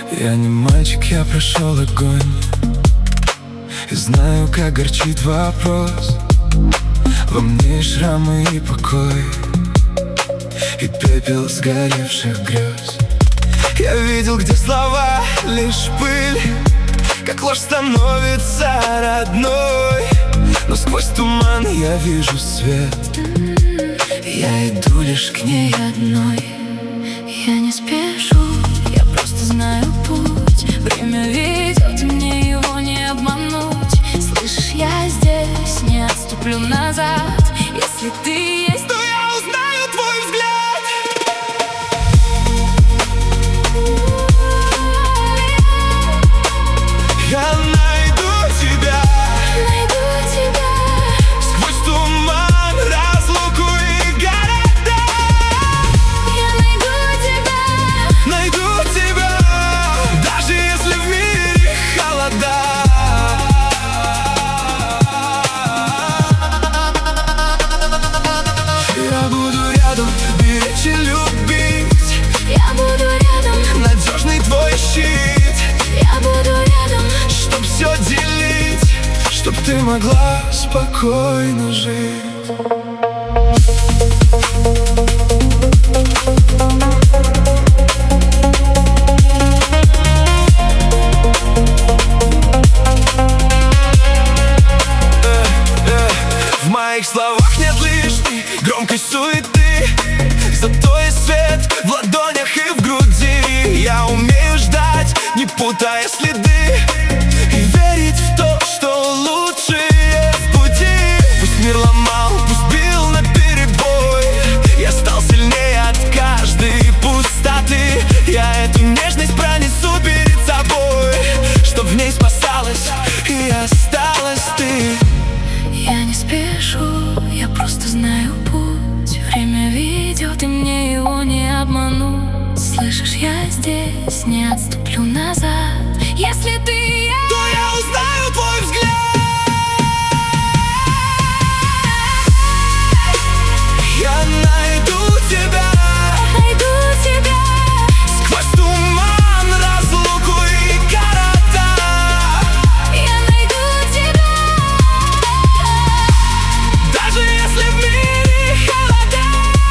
Я не мальчик, я прошел огонь и знаю, как горчит вопрос. Во мне и шрамы, и покой, и пепел сгоревших грез. Я видел, где слова лишь пыль, как ложь становится родной. Но сквозь туман я вижу свет. Я иду лишь к ней одной. Я не спешу, я просто знаю путь. Время ведет, и мне его не обмануть. Слышишь, я здесь, не отступлю назад. Если ты есть, то я узнаю твой взгляд. Я найду тебя, Найду тебя. сквозь туман, разлуку и города. Я Найду тебя, даже если в мире холода. Я буду рядом, беречь и любить. Я буду рядом, Надежный твой щит, я буду рядом. чтоб все делить, чтоб ты могла спокойно жить. В моих словах нет лишней громкой суеты, зато есть свет в ладонях и в груди. Я умею ждать, не путая следы, и верить в то, что лучшее в пути. Пусть мир ломал, пусть бил наперебой, я стал сильнее от каждой пустоты. Я эту нежность пронесу перед собой, чтоб в ней спасалась и осталась ты. Я не спешу, я просто знаю путь. Время ведет, и мне его не обмануть. Слышишь, я здесь, не отступлю назад. Если ты то я узнаю твой взгляд. Я найду тебя, найду тебя. сквозь туман, разлуку и города. Я найду тебя, Даже если в мире холода.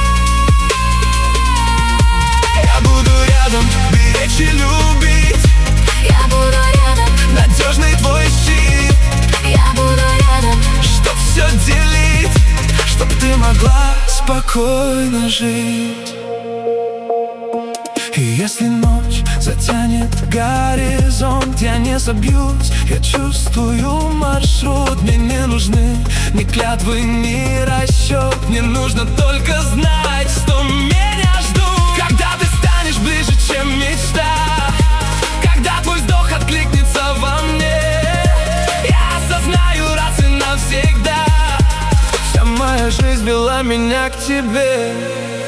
Я буду рядом, беречь и любить. я буду рядом, Надежный твой щит, я буду рядом. чтоб все делить, чтоб ты могла спокойно жить. И если ночь затянет горизонт, я не собьюсь, я чувствую маршрут. Мне не нужны ни клятвы, ни расчет. Мне нужно только знать, что меня ждут. Когда ты станешь ближе, чем мечта, когда твой вздох откликнется во мне, я осознаю раз и навсегда, вся моя жизнь вела меня к тебе.